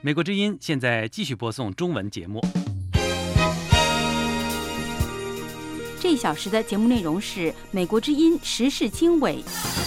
美国之音现在继续播送中文节目。 这一小时的节目内容是美国之音时事经纬。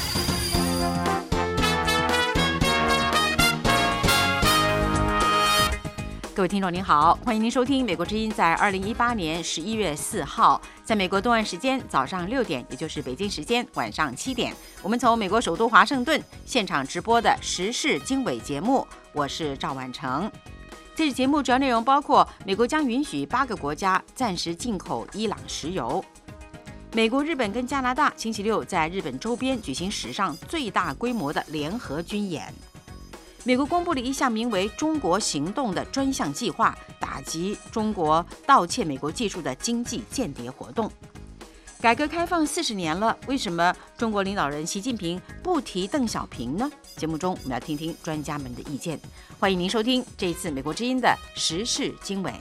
各位听众您好，欢迎您收听美国之音在2018年11月4号，在美国东岸时间早上6点，也就是北京时间晚上7点，我们从美国首都华盛顿现场直播的时事经纬节目，我是赵婉成。这次节目主要内容包括：美国将允许8个国家暂时进口伊朗石油；美国、日本跟加拿大星期六在日本周边举行史上最大规模的联合军演；美国公布了一项名为“中国行动”的专项计划，打击中国盗窃美国技术的经济间谍活动。改革开放40年了，为什么中国领导人习近平不提邓小平呢？节目中我们要听听专家们的意见。欢迎您收听这一次美国之音的时事经纬。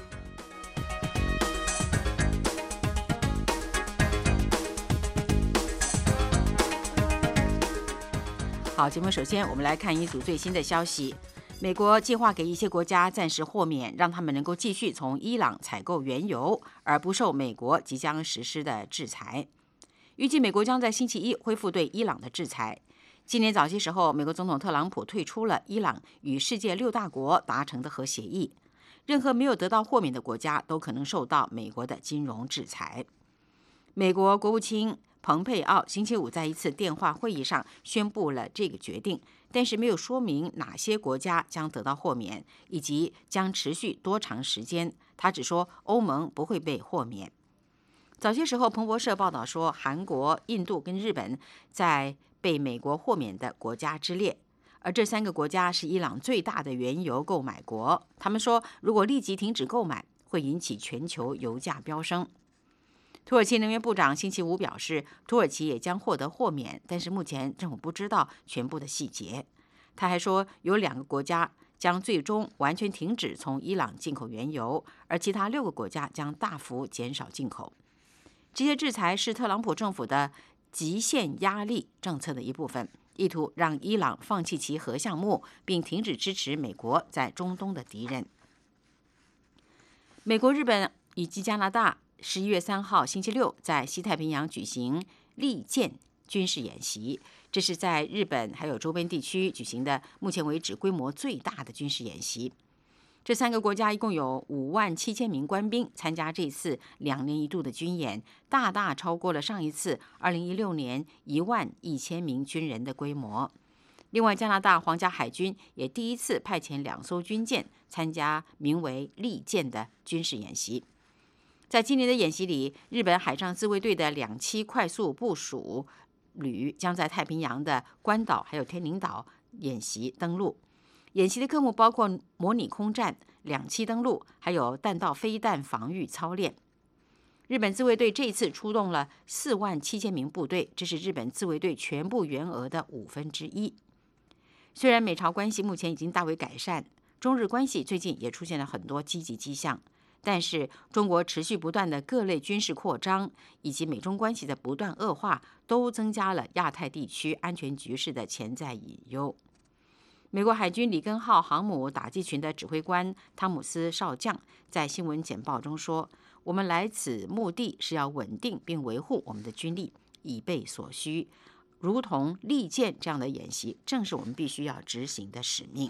好，节目首先我们来看一组最新的消息。美国计划给一些国家暂时豁免，让他们能够继续从伊朗采购原油，而不受美国即将实施的制裁。预计美国将在星期一恢复对伊朗的制裁。今年早些时候，美国总统特朗普退出了伊朗与世界6大国达成的核协议，任何没有得到豁免的国家都可能受到美国的金融制裁。美国国务卿蓬佩奥星期五在一次电话会议上宣布了这个决定，但是没有说明哪些国家将得到豁免，以及将持续多长时间。他只说欧盟不会被豁免。早些时候，彭博社报道说，韩国、印度跟日本在被美国豁免的国家之列，而这3个国家是伊朗最大的原油购买国。他们说，如果立即停止购买，会引起全球油价飙升。土耳其能源部长星期五表示，土耳其也将获得豁免，但是目前政府不知道全部的细节。他还说，有2个国家将最终完全停止从伊朗进口原油，而其他6个国家将大幅减少进口。这些制裁是特朗普政府的极限压力政策的一部分，意图让伊朗放弃其核项目，并停止支持美国在中东的敌人。美国、日本以及加拿大11月3号星期六在西太平洋举行利剑军事演习，这是在日本还有周边地区举行的目前为止规模最大的军事演习。这3个国家一共有57000名官兵参加这次2年1度的军演，大大超过了上一次2016年11000名军人的规模。另外，加拿大皇家海军也第一次派遣2艘军舰参加名为利剑的军事演习。在今年的演习里，日本海上自卫队的2栖快速部署旅将在太平洋的关岛还有天宁岛演习登陆。演习的科目包括模拟空战、2栖登陆，还有弹道飞弹防御操练。日本自卫队这一次出动了47000名部队，这是日本自卫队全部员额的1/5。虽然美朝关系目前已经大为改善，中日关系最近也出现了很多积极迹象，但是中国持续不断的各类军事扩张，以及美中关系的不断恶化，都增加了亚太地区安全局势的潜在隐忧。美国海军里根号航母打击群的指挥官汤姆斯少将在新闻简报中说，我们来此目的是要稳定并维护我们的军力，以备所需，如同利剑这样的演习正是我们必须要执行的使命。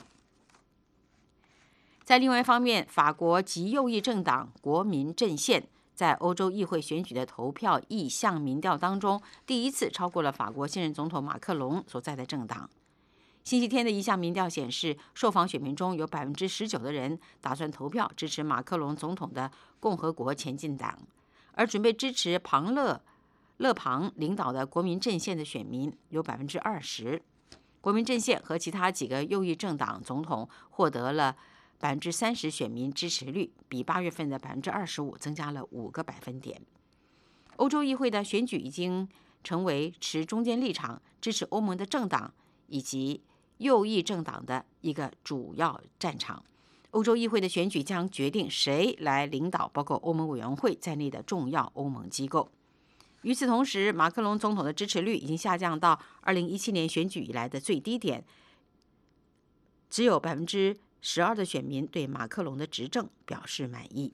在另外一方面，法国极右翼政党国民阵线在欧洲议会选举的投票意向民调当中，第一次超过了法国现任总统马克龙所在的政党。星期天的一项民调显示，受访选民中有19%的人打算投票支持马克龙总统的共和国前进党，而准备支持勒庞领导的国民阵线的选民有20%。国民阵线和其他几个右翼政党总统获得了30%选民支持率，比8月份的25%增加了5个百分点。欧洲议会的选举已经成为持中间立场、支持欧盟的政党以及右翼政党的一个主要战场。欧洲议会的选举将决定谁来领导包括欧盟委员会在内的重要欧盟机构。与此同时，马克龙总统的支持率已经下降到2017年选举以来的最低点，只有 12%的选民对马克龙的执政表示满意。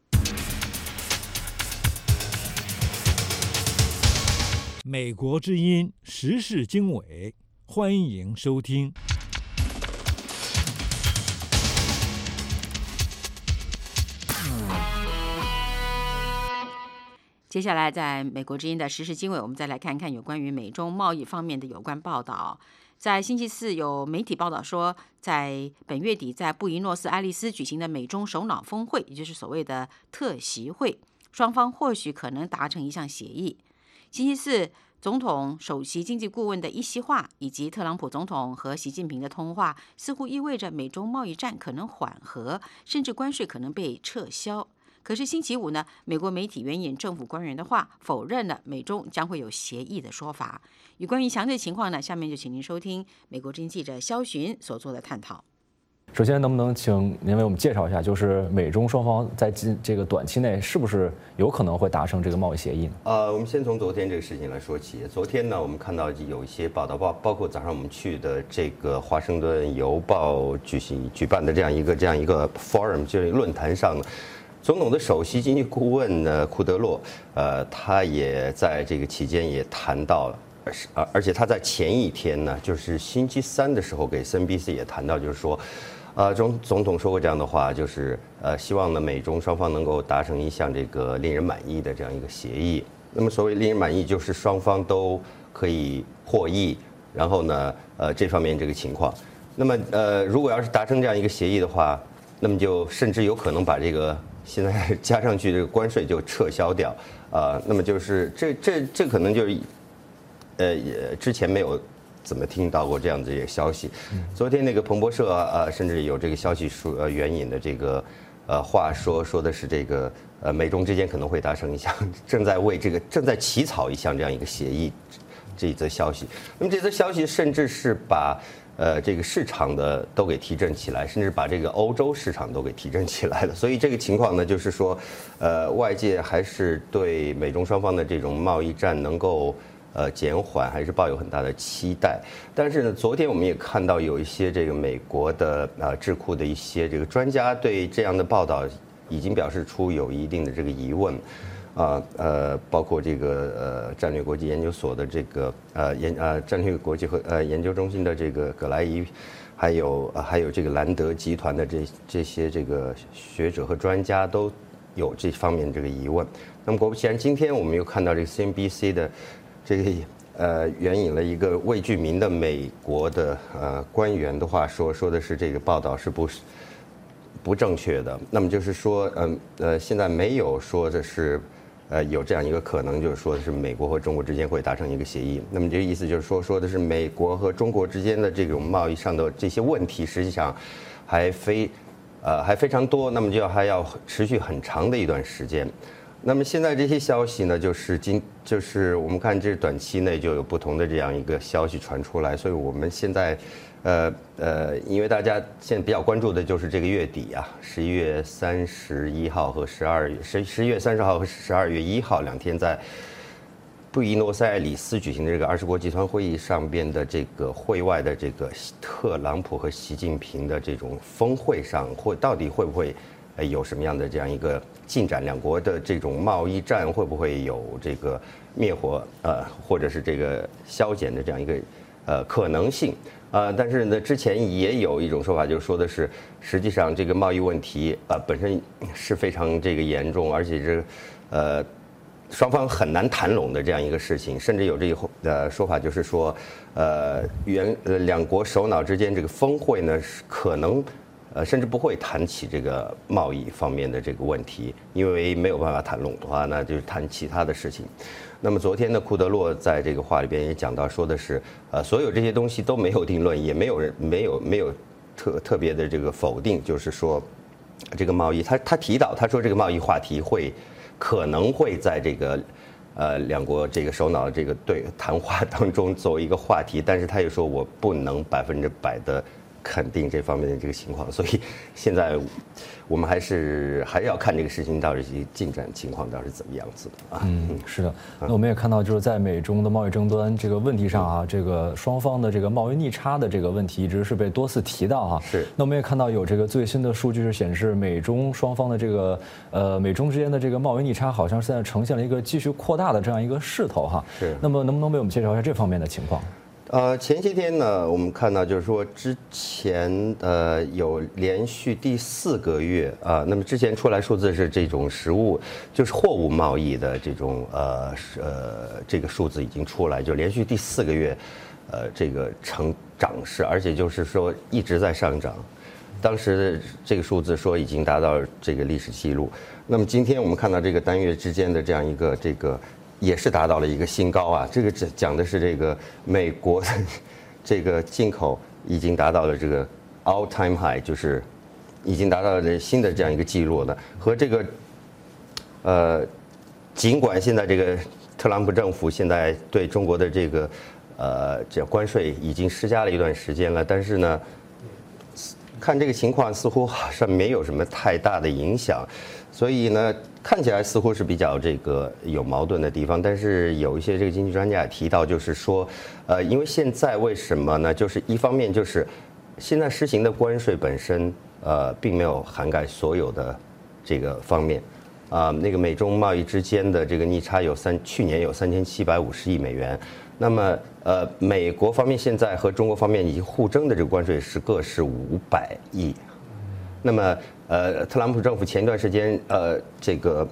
美国之音时事经纬，欢迎收听。 接下来，在美国之音的时事经纬，我们再来看看有关于美中贸易方面的有关报道。在星期四，有媒体报道说，在本月底在布宜诺斯艾利斯举行的美中首脑峰会，也就是所谓的特习会，双方或许可能达成一项协议。星期四，总统首席经济顾问的一席话，以及特朗普总统和习近平的通话，似乎意味着美中贸易战可能缓和，甚至关税可能被撤销。可是星期五呢，美国媒体援引政府官员的话，否认了美中将会有协议的说法。有关于详细情况呢，下面就请您收听美国之音记者肖寻所做的探讨。 首先，能不能请您为我们介绍一下，就是美中双方在这个短期内是不是有可能会达成这个贸易协议呢？ 我们先从昨天这个事情来说起。昨天呢，我们看到有一些报道，包括早上我们去的这个华盛顿邮报举办的这样一个 forum， 就是论坛上呢，总统的首席经济顾问呢库德洛，他也在这个期间也谈到了。而且他在前一天呢，就是星期三的时候给 CNBC 也谈到，就是说，总统说过这样的话，就是希望呢美中双方能够达成一项这个令人满意的这样一个协议。那么所谓令人满意，就是双方都可以获益，然后呢这方面这个情况。那么如果要是达成这样一个协议的话，那么就甚至有可能把这个现在加上去这个关税就撤销掉那么就是这可能就是之前没有怎么听到过这样子一个消息。昨天那个彭博社甚至有这个消息援引的这个话说的是这个美中之间可能会达成一项正在起草一项这样一个协议这一则消息。那么这则消息甚至是把这个市场的都给提振起来，甚至把这个欧洲市场都给提振起来了。所以这个情况呢，就是说外界还是对美中双方的这种贸易战能够减缓还是抱有很大的期待。但是呢，昨天我们也看到有一些这个美国的智库的一些这个专家对这样的报道已经表示出有一定的这个疑问包括这个战略国际研究所的这个战略国际和研究中心的这个葛莱伊，还有这个兰德集团的这些这个学者和专家都有这方面这个疑问。那么果不其然，今天我们又看到这个 CNBC 的这个援引了一个未具名的美国的官员的话说的是这个报道是不正确的。那么就是说现在没有说的是有这样一个可能，就是说的是美国和中国之间会达成一个协议。那么这个意思就是说的是美国和中国之间的这种贸易上的这些问题，实际上还非常多，那么还要持续很长的一段时间。那么现在这些消息呢，就是我们看这短期内就有不同的这样一个消息传出来，所以我们现在因为大家现在比较关注的就是这个月底11月31号和11月30号和12月1号2天在布宜诺斯艾利斯举行的这个20国集团会议上边的这个会外的这个特朗普和习近平的这种峰会上，到底会不会有什么样的这样一个进展？两国的这种贸易战会不会有这个灭火或者是这个消减的这样一个可能性？但是呢，之前也有一种说法，就是说的是，实际上这个贸易问题本身是非常这个严重，而且双方很难谈拢的这样一个事情，甚至有这个说法，就是说两国首脑之间这个峰会呢，可能甚至不会谈起这个贸易方面的这个问题，因为没有办法谈拢的话，那就是谈其他的事情。那么昨天呢，库德洛在这个话里边也讲到，说的是所有这些东西都没有定论，也没有特别的这个否定，就是说这个贸易，他提到他说这个贸易话题可能会在这个两国这个首脑这个谈话当中作为一个话题，但是他也说我不能100%的肯定这方面的这个情况，所以现在我们还是要看这个事情到底进展情况到底是怎么样子的啊。 是的。那我们也看到，就是在美中的贸易争端这个问题上啊，这个双方的这个贸易逆差的这个问题一直是被多次提到哈。 是。 那我们也看到有这个最新的数据是显示，美中双方的这个美中之间的这个贸易逆差好像现在呈现了一个继续扩大的这样一个势头哈。 是。 那么能不能为我们介绍一下这方面的情况？ 前些天呢，我们看到就是说之前有连续第4个月啊，那么之前出来数字是这种实物，就是货物贸易的这种这个数字已经出来，就连续第4个月这个呈涨势，而且就是说一直在上涨。当时的这个数字说已经达到这个历史记录。那么今天我们看到这个单月之间的这样一个这个。也是达到了一个新高啊！这个讲的是这个美国的这个进口已经达到了这个 all time high， 就是已经达到了新的这样一个记录的。和这个尽管现在这个特朗普政府现在对中国的这个这关税已经施加了一段时间了，但是呢，看这个情况似乎好像没有什么太大的影响，所以呢。看起来似乎是比较这个有矛盾的地方，但是有一些这个经济专家也提到，就是说，因为现在为什么呢？就是一方面就是现在施行的关税本身并没有涵盖所有的这个方面，那个美中贸易之间的这个逆差去年有3750亿美元，那么美国方面现在和中国方面已经互征的这个关税各是500亿，那么。特朗普政府前段时间这个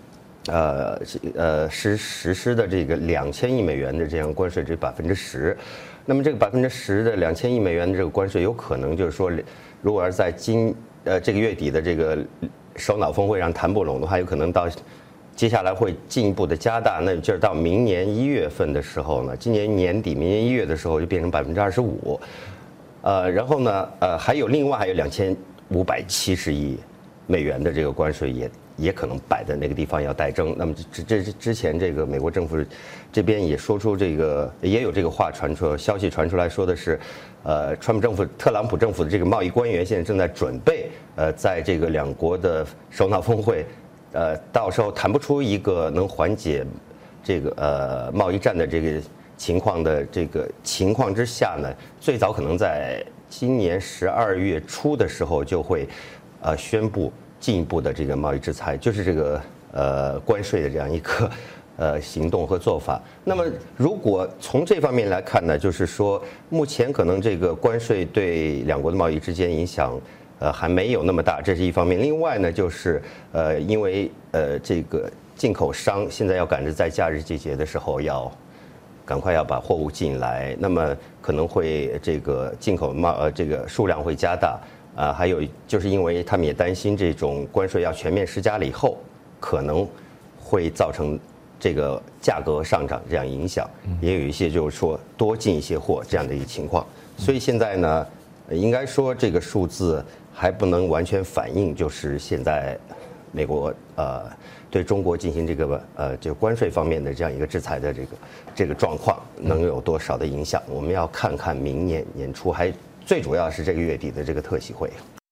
实施的这个2000亿美元的这样关税只10%，那么这个10%的2000亿美元的这个关税有可能就是说，如果是在这个月底的这个首脑峰会上谈不拢的话，有可能到接下来会进一步的加大，那就是到明年1月份的时候呢，今年年底明年1月的时候就变成25%，然后呢另外还有2570亿美元的这个关税也可能摆在那个地方要待征。那么之前这个美国政府这边也说出这个也有这个话消息传出来说的是，特朗普政府的这个贸易官员现在正在准备在这个两国的首脑峰会，到时候谈不出一个能缓解这个贸易战的这个情况之下呢，最早可能在今年12月初的时候就会宣布进一步的这个贸易制裁，就是这个关税的这样一个行动和做法。那么如果从这方面来看呢，就是说目前可能这个关税对两国的贸易之间影响还没有那么大，这是一方面。另外呢，就是因为这个进口商现在要赶着在假日季节的时候赶快要把货物进来，那么可能会这个进口这个数量会加大还有就是因为他们也担心这种关税要全面施加了以后，可能会造成这个价格上涨这样影响，也有一些就是说多进一些货这样的一个情况。所以现在呢，应该说这个数字还不能完全反映就是现在美国对中国进行这个就关税方面的这样一个制裁的这个状况能有多少的影响，我们要看看明年年初，还最主要是这个月底的这个特席会。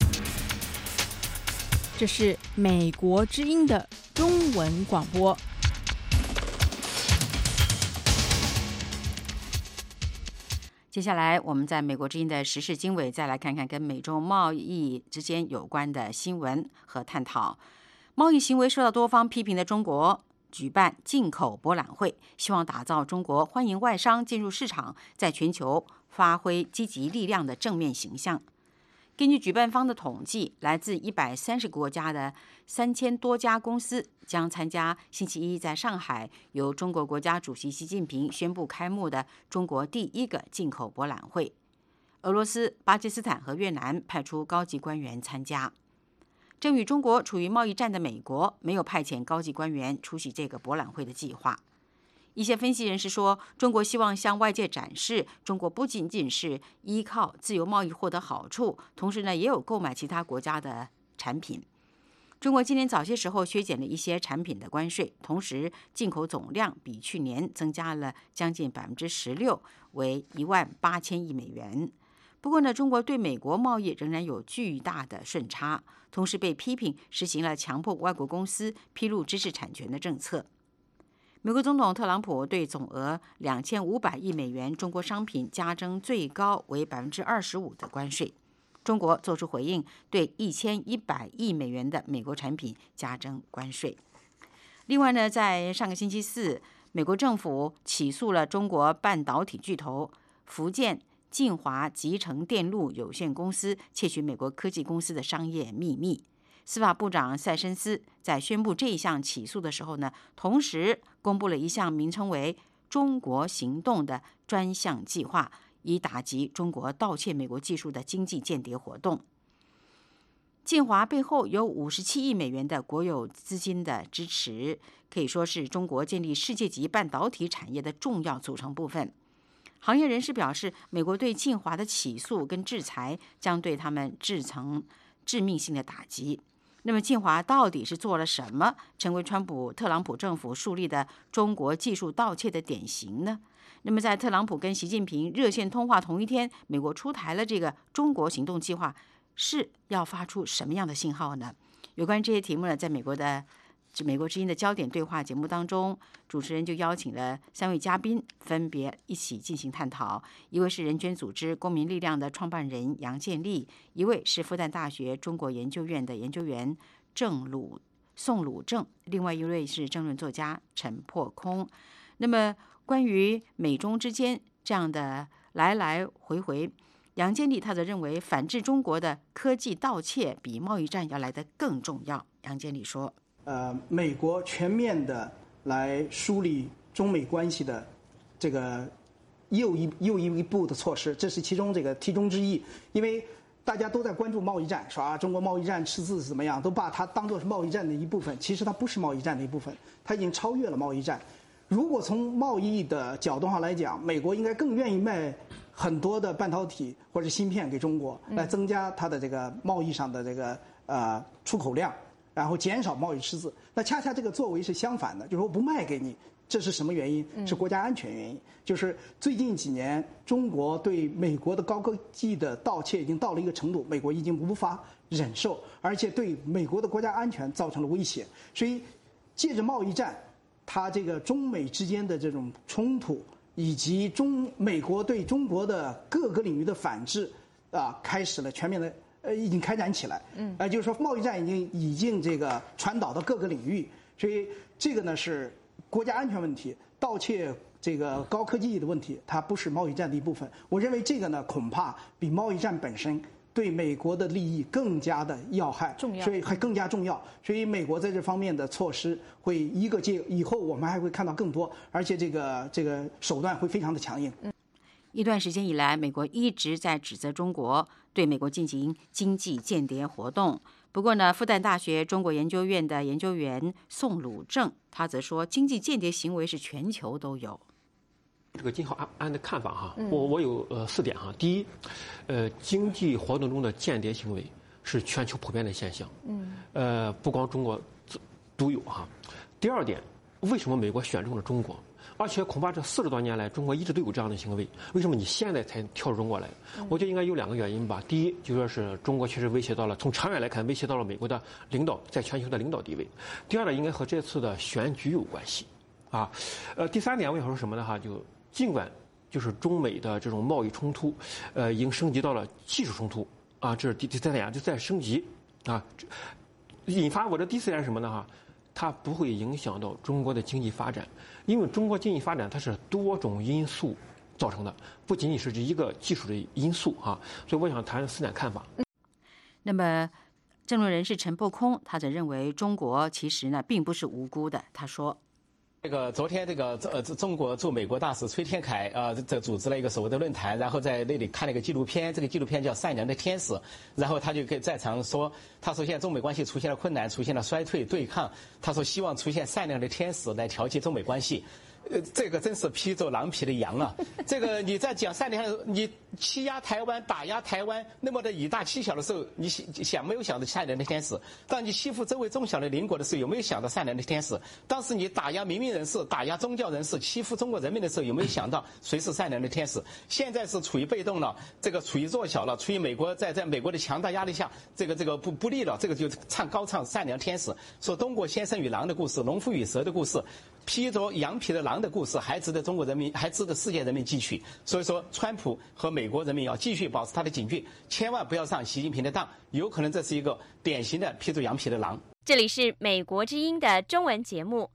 这是美国之音的中文广播。 接下来，我们在美国之音的时事经纬再来看看跟美中贸易之间有关的新闻和探讨。贸易行为受到多方批评的中国举办进口博览会，希望打造中国欢迎外商进入市场，在全球发挥积极力量的正面形象。根据举办方的统计，来自130个国家的3000多家公司将参加星期一在上海由中国国家主席习近平宣布开幕的中国第一个进口博览会。俄罗斯、巴基斯坦和越南派出高级官员参加。正与中国处于贸易战的美国没有派遣高级官员出席这个博览会的计划。一些分析人士说，中国希望向外界展示，中国不仅仅是依靠自由贸易获得好处，同时呢，也有购买其他国家的产品。中国今年早些时候削减了一些产品的关税，同时进口总量比去年增加了将近16%，为18000亿美元。 不过呢，中国对美国贸易仍然有巨大的顺差，同时被批评实行了强迫外国公司披露知识产权的政策。美国总统特朗普对总额2500亿美元中国商品加征最高为25%的关税。中国作出回应，对1100亿美元的美国产品加征关税。另外呢，在上个星期四，美国政府起诉了中国半导体巨头福建晋华集成电路有限公司窃取美国科技公司的商业秘密。司法部长塞申斯在宣布这一项起诉的时候呢，同时公布了一项名称为“中国行动”的专项计划，以打击中国盗窃美国技术的经济间谍活动。晋华背后有57亿美元的国有资金的支持，可以说是中国建立世界级半导体产业的重要组成部分。行业人士表示，美国对晋华的起诉跟制裁将对他们制成致命性的打击。那么晋华到底是做了什么，成为特朗普政府树立的中国技术盗窃的典型呢？那么在特朗普跟习近平热线通话同一天，美国出台了这个中国行动计划，是要发出什么样的信号呢？有关这些题目呢，在美国之音的焦点对话节目当中，主持人就邀请了3位嘉宾，分别一起进行探讨。一位是人权组织公民力量的创办人杨建立，一位是复旦大学中国研究院的研究员宋鲁正，另外一位是政论作家陈破空。那么关于美中之间这样的来来回回，杨建立他则认为反制中国的科技盗窃比贸易战要来得更重要。杨建立说， 美国全面的来梳理中美关系的这个又一步的措施，这是其中之一。因为大家都在关注贸易战，说中国贸易战赤字怎么样，都把它当作是贸易战的一部分。其实它不是贸易战的一部分，它已经超越了贸易战。如果从贸易的角度上来讲，美国应该更愿意卖很多的半导体或者芯片给中国，来增加它的这个贸易上的这个出口量，然后减少贸易赤字。那恰恰这个作为是相反的，就是说不卖给你，这是什么原因？是国家安全原因。就是最近几年，中国对美国的高科技的盗窃已经到了一个程度，美国已经无法忍受，而且对美国的国家安全造成了威胁。所以，借着贸易战，它这个中美之间的这种冲突，以及美国对中国的各个领域的反制，开始了全面的。已经开展起来，就是说贸易战已经这个传导到各个领域，所以这个呢是国家安全问题，盗窃这个高科技的问题，它不是贸易战的一部分。我认为这个呢恐怕比贸易战本身对美国的利益更加的要害，所以还更加重要。所以美国在这方面的措施会一个接以后我们还会看到更多，而且这个手段会非常的强硬。 一段时间以来，美国一直在指责中国对美国进行经济间谍活动。不过呢，复旦大学中国研究院的研究员宋鲁正，他则说，经济间谍行为是全球都有。 这个金浩安的看法哈，我有4点哈。第一，经济活动中的间谍行为是全球普遍的现象，不光中国独有哈。第二点，为什么美国选中了中国？而且恐怕这40多年来，中国一直都有这样的行为。为什么你现在才跳出中国来？我觉得应该有2个原因吧。第一，就说是中国确实威胁到了，从长远来看，威胁到了美国的领导在全球的领导地位。第二呢，应该和这次的选举有关系，第3点我想说什么呢？就尽管就是中美的这种贸易冲突，已经升级到了技术冲突这是第3点，就在升级引发我的第4点是什么呢？它不会影响到中国的经济发展，因为中国经济发展它是多种因素造成的，不仅仅是这一个技术的因素所以我想谈4点看法。 那么，政论人士陈破空他则认为，中国其实呢并不是无辜的。他说， 昨天中国驻美国大使崔天凯这组织了一个所谓的论坛，然后在那里看了一个纪录片，这个纪录片叫《善良的天使》，然后他就在场说，他说现在中美关系出现了困难，出现了衰退对抗，他说希望出现善良的天使来调节中美关系。 这个真是披着狼皮的羊啊！这个你在讲3年的时候，你欺压台湾、打压台湾，那么的以大欺小的时候，你没有想到善良的天使？当你欺负周围中小的邻国的时候，有没有想到善良的天使？当时你打压民命人士、打压宗教人士、欺负中国人民的时候，有没有想到谁是善良的天使？现在是处于被动了，这个处于弱小了，处于美国在美国的强大压力下，这个不利了，这个就高唱善良天使，说东郭先生与狼的故事，农夫与蛇的故事。披着羊皮的狼的故事还值得中国人民，还值得世界人民汲取。所以说，川普和美国人民要继续保持他的警觉，千万不要上习近平的当，有可能这是一个典型的披着羊皮的狼。 这里是美国之音的中文节目。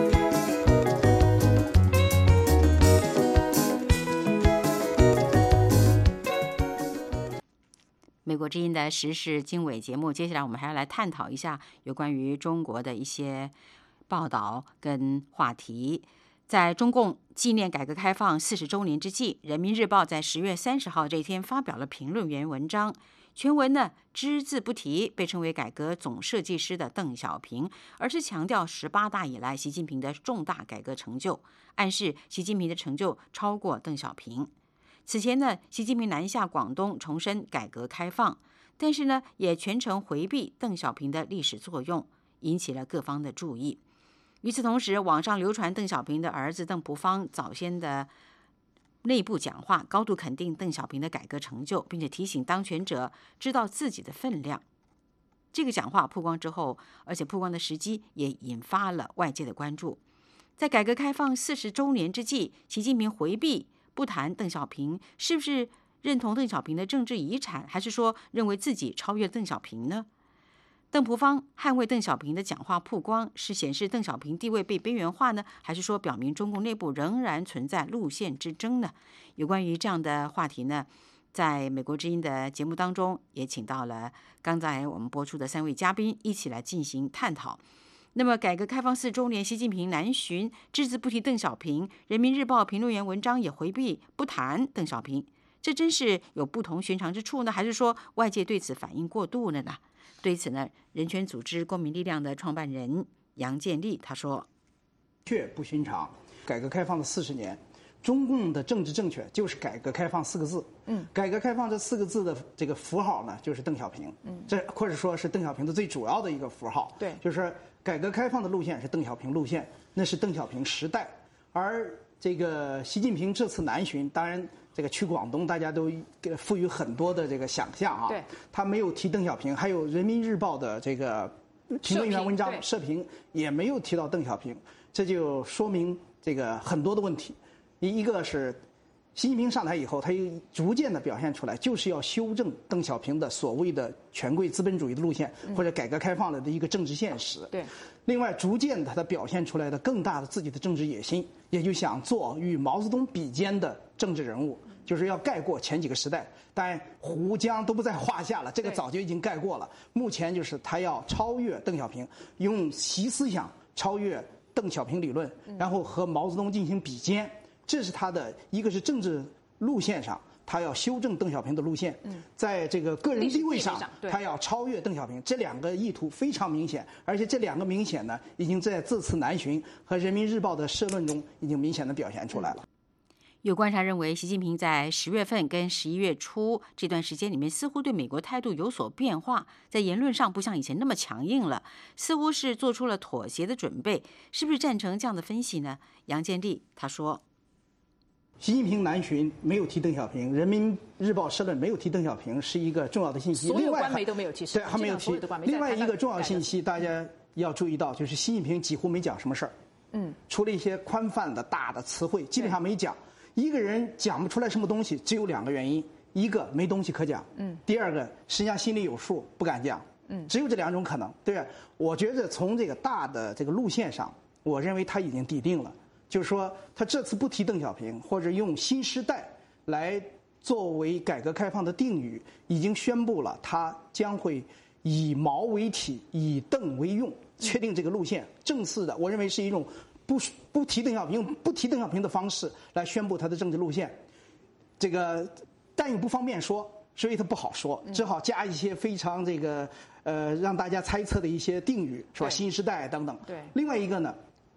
美国之音的时事经纬节目，接下来我们还要来探讨一下有关于中国的一些报道跟话题。在中共纪念改革开放40周年之际，人民日报在10月30号这一天发表了评论员文章，全文呢只字不提被称为改革总设计师的邓小平，而是强调18大以来习近平的重大改革成就，暗示习近平的成就超过邓小平。此前呢，习近平南下广东重申改革开放，但是呢也全程回避邓小平的历史作用，引起了各方的注意。与此同时，网上流传邓小平的儿子邓朴方早先的内部讲话，高度肯定邓小平的改革成就，并且提醒当权者知道自己的分量。这个讲话曝光之后，而且曝光的时机也引发了外界的关注。在改革开放40周年之际，习近平回避不谈邓小平，是不是认同邓小平的政治遗产，还是说认为自己超越邓小平呢？邓朴方捍卫邓小平的讲话曝光，是显示邓小平地位被边缘化呢，还是说表明中共内部仍然存在路线之争呢？有关于这样的话题呢，在美国之音的节目当中也请到了刚才我们播出的3位嘉宾一起来进行探讨。那么改革开放4周年，习近平南巡只字不提邓小平，人民日报评论员文章也回避不谈邓小平，这真是有不同寻常之处呢，还是说外界对此反应过度了呢？对此呢，人权组织公民力量的创办人杨建立他说：“ 确不寻常。改革开放的40年，中共的政治正确就是改革开放4个字。改革开放这4个字的这个符号呢，就是邓小平。这或者说是邓小平的最主要的一个符号。对，就是改革开放的路线是邓小平路线，那是邓小平时代。而这个习近平这次南巡，当然。”这个去广东，大家都赋予很多的这个想象啊。对，他没有提邓小平，还有人民日报的这个评论员文章社评也没有提到邓小平，这就说明这个很多的问题。一个是习近平上台以后，他又逐渐的表现出来，就是要修正邓小平的所谓的权贵资本主义的路线，或者改革开放的一个政治现实。对。另外，逐渐的他表现出来的更大的自己的政治野心，也就想做与毛泽东比肩的政治人物，就是要盖过前几个时代。当然，胡江都不在话下了，这个早就已经盖过了。目前就是他要超越邓小平，用习思想超越邓小平理论，然后和毛泽东进行比肩。这是他的一个是政治路线上。他要修正邓小平的路线，在这个个人地位上，他要超越邓小平，这2个意图非常明显，而且这2个明显呢，已经在这次南巡和人民日报的社论中已经明显的表现出来了。 有观察认为，习近平在10月份跟11月初这段时间里面，似乎对美国态度有所变化，在言论上不像以前那么强硬了，似乎是做出了妥协的准备，是不是赞成这样的分析呢？杨建立他说。 习近平南巡没有提邓小平，人民日报社论没有提邓小平，是一个重要的信息。 所有官媒都没有提， 对，还没有提。另外一个重要信息，大家要注意到，就是习近平几乎没讲什么事儿。除了一些宽泛的大的词汇，基本上没讲。一个人讲不出来什么东西，只有2个原因：一个没东西可讲，第二个实际上心里有数，不敢讲。只有这2种可能，对吧？我觉得从这个大的这个路线上，我认为他已经底定了。就是说，他这次不提邓小平，或者用新时代来作为改革开放的定语，已经宣布了他将会以毛为体，以邓为用，确定这个路线。正式的，我认为是一种不提邓小平，用不提邓小平的方式来宣布他的政治路线。这个但又不方便说，所以他不好说，只好加一些非常这个让大家猜测的一些定语，是吧？新时代等等。对。另外一个呢？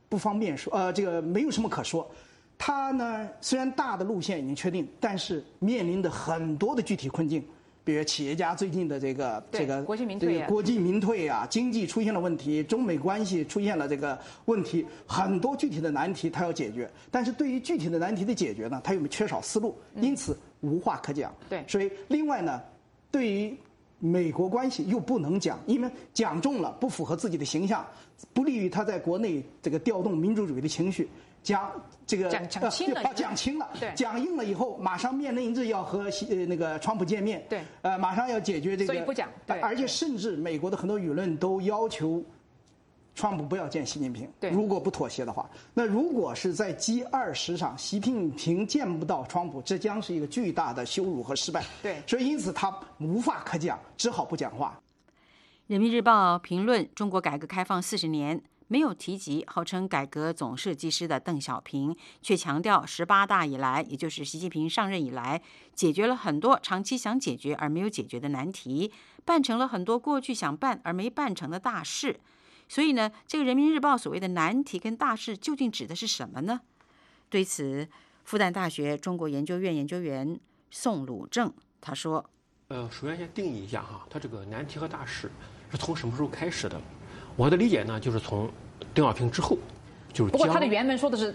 不方便说，这个没有什么可说。他呢，虽然大的路线已经确定，但是面临的很多的具体困境，比如企业家最近的这个国进民退国进民退啊，经济出现了问题，中美关系出现了这个问题，很多具体的难题他要解决。但是对于具体的难题的解决呢，他又缺少思路，因此无话可讲。 对， 所以另外呢，对于美国关系又不能讲，因为讲重了不符合自己的形象，不利于他在国内这个调动民主主义的情绪。讲轻了， 对， 讲硬了以后，马上面临着要和那个川普见面， 对， 马上要解决这个， 所以不讲，对， 而且甚至美国的很多舆论都要求川普不要见习近平， 对， 如果不妥协的话，那如果是在 G20 上，习近平见不到川普，这将是一个巨大的羞辱和失败， 对， 所以因此他无话可讲，只好不讲话。 人民日报评论：中国改革开放40年。没有提及号称改革总设计师的邓小平，却强调18大以来，也就是习近平上任以来，解决了很多长期想解决而没有解决的难题，办成了很多过去想办而没办成的大事。所以呢，这个人民日报所谓的难题跟大事究竟指的是什么呢？对此，复旦大学中国研究院研究员宋鲁正他说： 首先先定义一下哈，它这个难题和大事是从什么时候开始的？我的理解呢，就是从邓小平之后，就是不过他的原文说的是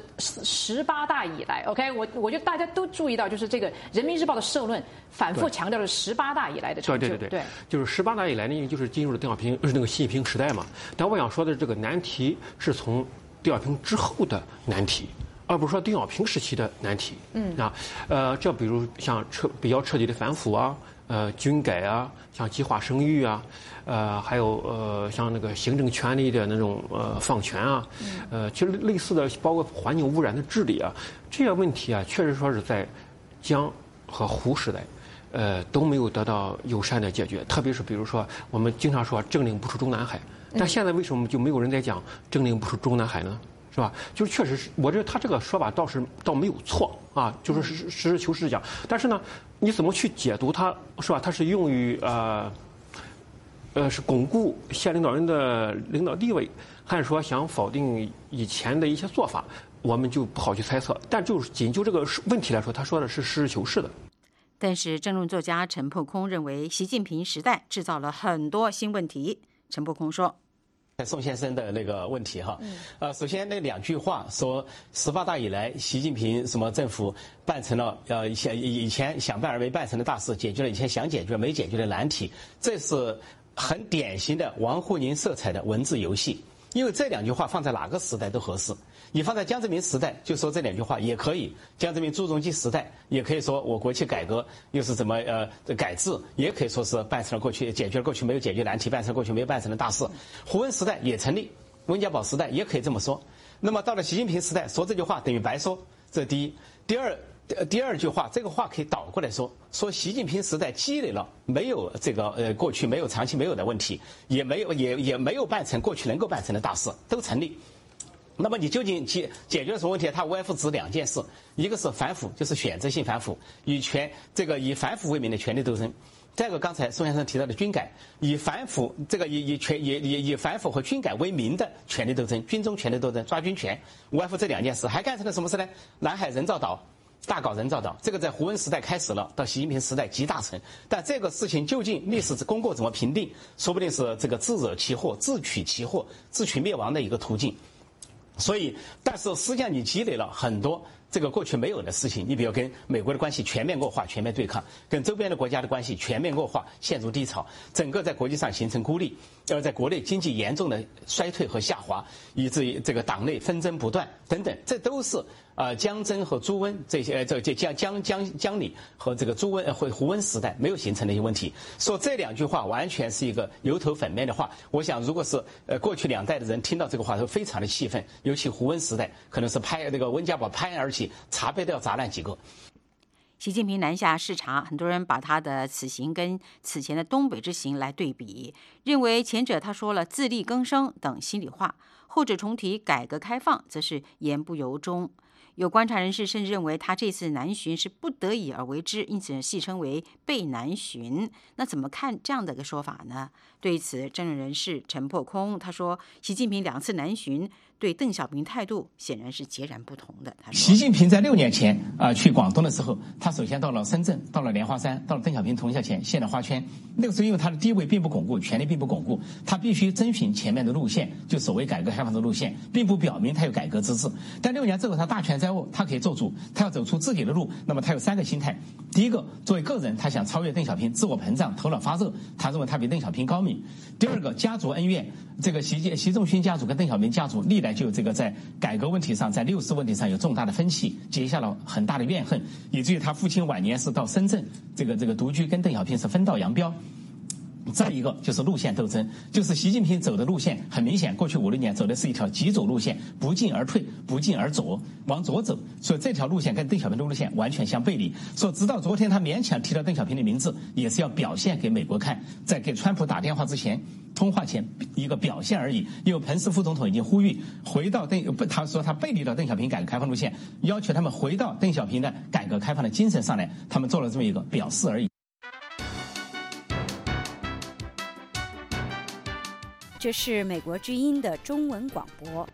18大以来 ，OK， 我觉得大家都注意到，就是这个人民日报的社论反复强调了18大以来的成就， 对，就是18大以来呢，就是进入了邓小平那个习近平时代嘛。但我想说的这个难题是从邓小平之后的难题，而不是说邓小平时期的难题。这比如像比较彻底的反腐啊。军改啊，像计划生育啊，还有像那个行政权力的那种放权啊，其实类似的，包括环境污染的治理啊，这些问题啊，确实说是在江和胡时代，都没有得到友善的解决。特别是比如说，我们经常说政令不出中南海，但现在为什么就没有人在讲政令不出中南海呢？是吧？就是确实是，我觉得他这个说法倒没有错啊，就是实事求是讲。但是呢，你怎么去解读它，是吧？它是用于是巩固县领导人的领导地位，还是说想否定以前的一些做法，我们就不好去猜测。但就是仅就这个问题来说，他说的是实事求是的。 但是政论作家陈破空认为，习近平时代制造了很多新问题。陈破空说。 宋先生的那个问题哈，首先那2句话说18大以来，习近平什么政府办成了以前想办而没办成的大事，解决了以前想解决没解决的难题，这是很典型的王沪宁色彩的文字游戏。因为这2句话放在哪个时代都合适，你放在江泽民时代就说这2句话也可以，江泽民、朱镕基时代也可以说我国企改革又是怎么改制，也可以说是办成了过去解决了过去没有解决难题，办成了过去没有办成的大事。胡温时代也成立，温家宝时代也可以这么说。那么到了习近平时代说这句话等于白说，这是第一。第二句话，这个话可以倒过来说习近平时代积累了没有这个过去没有长期没有的问题，也没有办成过去能够办成的大事，都成立。那么你究竟解决了什么问题？它无外乎指2件事，一个是反腐，就是选择性反腐，以反腐为名的权力斗争。再一个，刚才宋先生提到的军改，以反腐和军改为名的权力斗争，军中权力斗争，抓军权，无外乎这2件事。还干成了什么事呢？南海人造岛。大搞人造岛，这个在胡温时代开始了，到习近平时代集大成。但这个事情究竟历史功过怎么评定，说不定是这个自惹其祸、自取其祸、自取灭亡的一个途径。所以，但是实际上你积累了很多这个过去没有的事情，你比如跟美国的关系全面恶化、全面对抗，跟周边的国家的关系全面恶化、陷入低潮，整个在国际上形成孤立，在国内经济严重的衰退和下滑，以至于这个党内纷争不断等等，这都是江曾和朱温这些江李和这个朱温和胡温时代没有形成的一些问题。说这2句话完全是一个油头粉面的话，我想如果是过去2代的人听到这个话都非常的气愤，尤其胡温时代可能是温家宝拍案而起，茶杯都要砸烂几个。 习近平南下视察，很多人把他的此行跟此前的东北之行来对比，认为前者他说了自力更生等心里话，后者重提改革开放则是言不由衷。有观察人士甚至认为他这次南巡是不得已而为之，因此戏称为被南巡。那怎么看这样的一个说法呢？对此，政论人士陈破空他说，习近平2次南巡对邓小平态度显然是截然不同的。他说， 习近平在6年前去广东的时候，他首先到了深圳，到了莲花山，到了邓小平铜像前献了花圈。那个时候因为他的地位并不巩固，权力并不巩固，他必须遵循前面的路线，就所谓改革开放的路线，并不表明他有改革之志。但6年之后他大权在握，他可以做主，他要走出自己的路。那么他有3个心态：第一个，作为个人，他想超越邓小平，自我膨胀，头脑发热，他认为他比邓小平高明；第二个，家族恩怨，这个习仲勋家族跟邓小平家族历来就有这个在改革问题上，在六四问题上有重大的分歧，结下了很大的怨恨，以至于他父亲晚年是到深圳这个独居，跟邓小平是分道扬镳。再一个就是路线斗争，就是习近平走的路线很明显，过去5、6年走的是一条极左路线，不进而退，不进而左，往左走，所以这条路线跟邓小平的路线完全相背离。说直到昨天他勉强提到邓小平的名字，也是要表现给美国看，在给川普打电话之前，通话前一个表现而已。因为彭斯副总统已经呼吁回到他说他背离了邓小平改革开放路线，要求他们回到邓小平的改革开放的精神上来，他们做了这么一个表示而已。 这是美国之音的中文广播。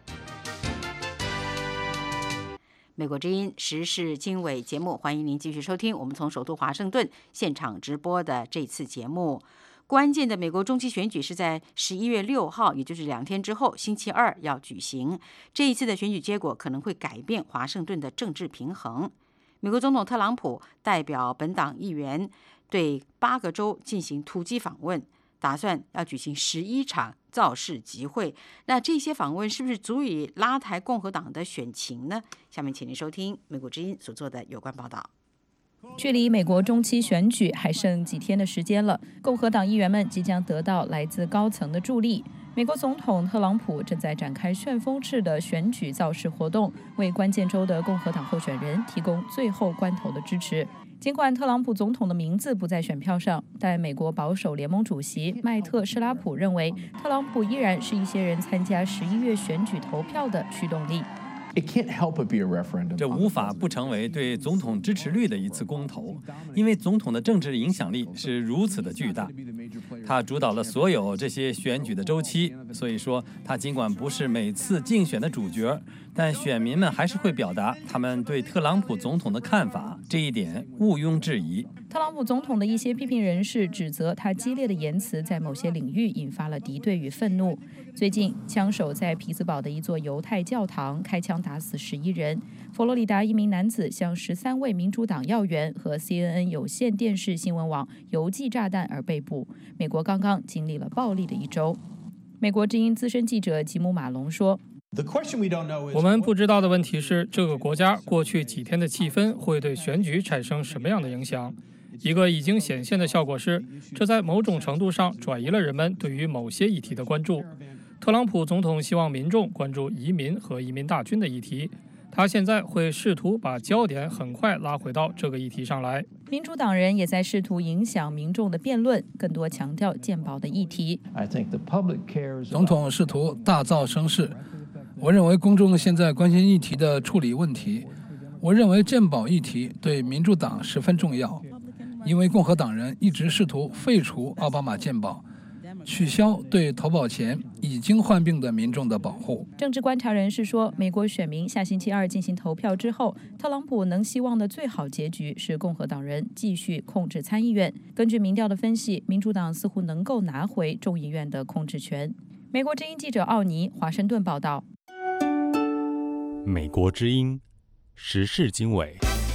美国之音时事经纬节目，欢迎您继续收听。我们从首都华盛顿现场直播的这次节目，关键的美国中期选举是在11月6号，也就是2天之后，星期二要举行。这一次的选举结果可能会改变华盛顿的政治平衡。美国总统特朗普代表本党议员对8个州进行突击访问，打算要举行11场造势集会。那这些访问是不是足以拉抬共和党的选情呢？下面请您收听美国之音所做的有关报道。 距离美国中期选举还剩几天的时间了，共和党议员们即将得到来自高层的助力。美国总统特朗普正在展开旋风式的选举造势活动，为关键州的共和党候选人提供最后关头的支持。尽管特朗普总统的名字不在选票上，但美国保守联盟主席麦特·施拉普认为，特朗普依然是一些人参加11月选举投票的驱动力。 这无法不成为对总统支持率的一次公投，因为总统的政治影响力是如此的巨大，他主导了所有这些选举的周期，所以说他尽管不是每次竞选的主角，但选民们还是会表达他们对特朗普总统的看法，这一点毋庸置疑。 特朗普总统的一些批评人士指责他激烈的言辞在某些领域引发了敌对与愤怒。最近，枪手在匹兹堡的一座犹太教堂开枪打死11人。佛罗里达一名男子向13位民主党要员和 CNN 有线电视新闻网邮寄炸弹而被捕。美国刚刚经历了暴力的一周。美国之音资深记者吉姆·马龙说， 我们不知道的问题是，这个国家过去几天的气氛会对选举产生什么样的影响。一个已经显现的效果是，这在某种程度上转移了人们对于某些议题的关注。特朗普总统希望民众关注移民和移民大军的议题，他现在会试图把焦点很快拉回到这个议题上来。 民主党人也在试图影响民众的辩论，更多强调健保的议题。 总统试图大造声势，我认为公众现在关心议题的处理问题。我认为健保议题对民主党十分重要，因为共和党人一直试图废除奥巴马健保，取消对投保前已经患病的民众的保护。 政治观察人士说，美国选民下星期二进行投票之后，特朗普能希望的最好结局是共和党人继续控制参议院。根据民调的分析，民主党似乎能够拿回众议院的控制权。美国之音记者奥尼，华盛顿报道。 美国之音时事经纬。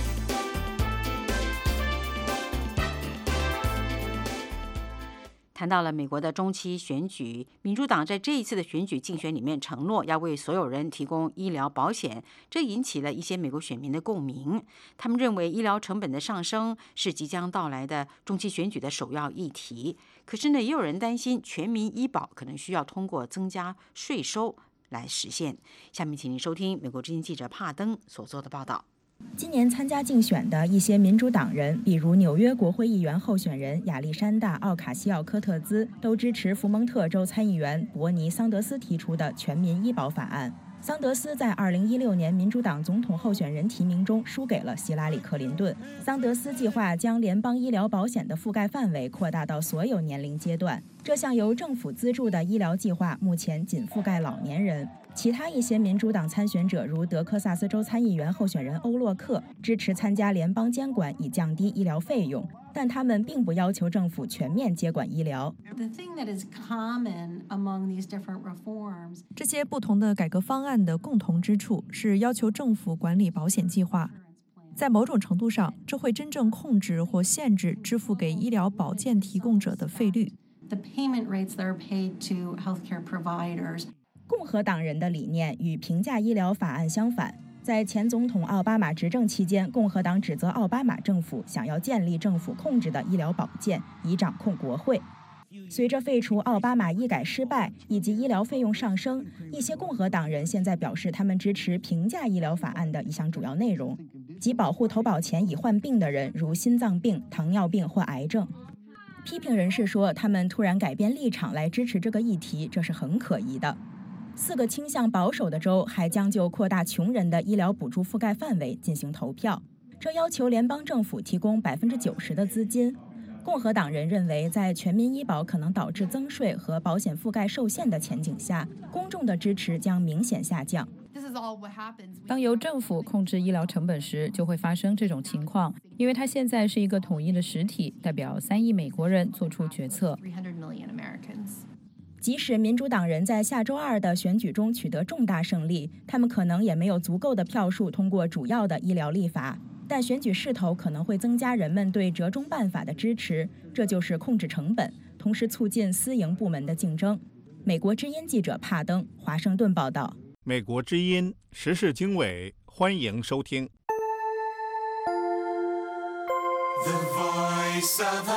谈到了美国的中期选举，民主党在这一次的选举竞选里面承诺要为所有人提供医疗保险，这引起了一些美国选民的共鸣。他们认为医疗成本的上升是即将到来的中期选举的首要议题。可是呢，也有人担心全民医保可能需要通过增加税收来实现。下面请您收听美国之音记者帕登所做的报道。 今年参加竞选的一些民主党人，比如纽约国会议员候选人亚历山大·奥卡西奥科特兹，都支持福蒙特州参议员伯尼·桑德斯提出的全民医保法案。桑德斯在2016年民主党总统候选人提名中输给了希拉里·克林顿。桑德斯计划将联邦医疗保险的覆盖范围扩大到所有年龄阶段。这项由政府资助的医疗计划目前仅覆盖老年人。 其他一些民主党参选者，如德克萨斯州参议员候选人欧洛克，支持参加联邦监管以降低医疗费用，但他们并不要求政府全面接管医疗。 这些不同的改革方案的共同之处是要求政府管理保险计划。在某种程度上，这会真正控制或限制支付给医疗保健提供者的费率。共和党人的理念与平价医疗法案相反。在前总统奥巴马执政期间，共和党指责奥巴马政府想要建立政府控制的医疗保健，以掌控国会。随着废除奥巴马医改失败以及医疗费用上升，一些共和党人现在表示他们支持平价医疗法案的一项主要内容，即保护投保前已患病的人，如心脏病、糖尿病或癌症。批评人士说，他们突然改变立场来支持这个议题，这是很可疑的。4个倾向保守的州还将就扩大穷人的医疗补助覆盖范围进行投票，这要求联邦政府提供90%的资金。共和党人认为，在全民医保可能导致增税和保险覆盖受限的前景下，公众的支持将明显下降。当由政府控制医疗成本时，就会发生这种情况，因为它现在是一个统一的实体，代表3亿美国人做出决策。即使民主党人在下周2的选举中取得重大胜利，他们可能也没有足够的票数通过主要的医疗立法，但选举势头可能会增加人们对折中办法的支持，这就是控制成本，同时促进私营部门的竞争。美国之音记者帕登，华盛顿报道。 美国之音时事经纬，欢迎收听。The Voice of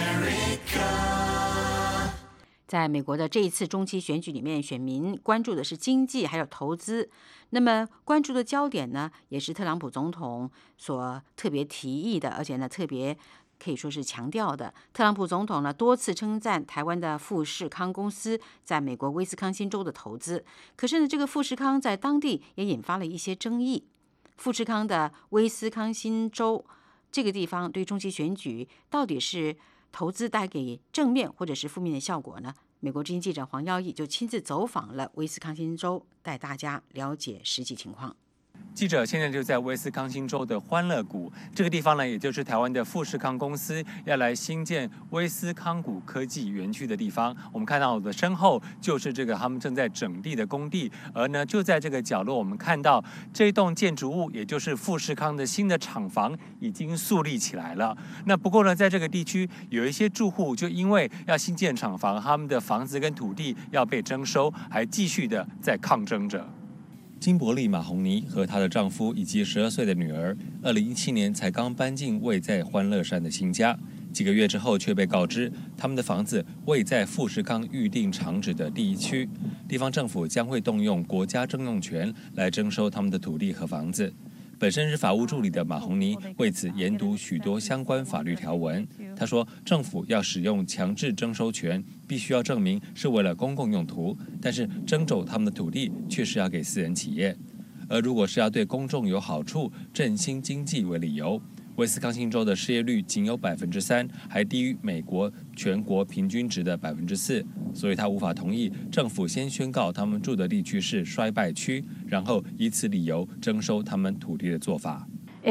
America。 在美国的这一次中期选举里面，选民关注的是经济还有投资。那么关注的焦点呢，也是特朗普总统所特别提议的，而且呢特别可以说是强调的。特朗普总统呢多次称赞台湾的富士康公司在美国威斯康星州的投资，可是呢这个富士康在当地也引发了一些争议。富士康的威斯康星州这个地方对中期选举到底是投资带给正面或者是负面的效果呢？美国之音记者黄耀义就亲自走访了威斯康星州，带大家了解实际情况。 记者现在就在威斯康星州的欢乐谷这个地方呢，也就是台湾的富士康公司要来新建威斯康谷科技园区的地方。我们看到我的身后就是这个他们正在整地的工地，而呢就在这个角落，我们看到这栋建筑物，也就是富士康的新的厂房已经树立起来了。那不过呢，在这个地区有一些住户就因为要新建厂房，他们的房子跟土地要被征收，还继续的在抗争着。金伯利·马洪尼和她的丈夫以及12岁的女儿，2017年才刚搬进位在欢乐山的新家，几个月之后却被告知，他们的房子位在富士康预定厂址的第1区，地方政府将会动用国家征用权来征收他们的土地和房子。本身是法务助理的马洪尼为此研读许多相关法律条文。他说，政府要使用强制征收权，必须要证明是为了公共用途，但是征走他们的土地却是要给私人企业。而如果是要对公众有好处、振兴经济为理由，威斯康星州的失业率仅有3%，还低于美国全国平均值的4%，所以他无法同意政府先宣告他们住的地区是衰败区，然后以此理由征收他们土地的做法。